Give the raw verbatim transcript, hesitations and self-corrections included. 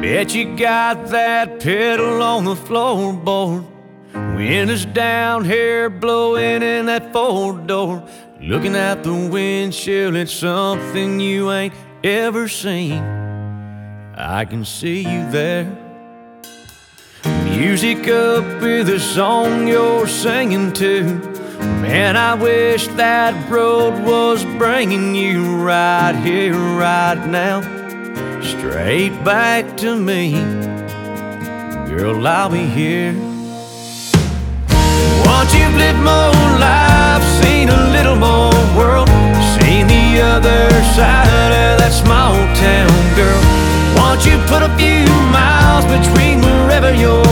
Bet you got that pedal on the floorboard. Windows down, hair blowing in that four-door. Looking out the windshield at something you ain't ever seen. I can see you there. Music up with a song you're singing to. Man, I wish that road was bringing you right here, right now, straight back to me. Girl, I'll be here. Once you've lived more life, seen a little more world, seen the other side of that small town, girl. Once you put a few miles between wherever you're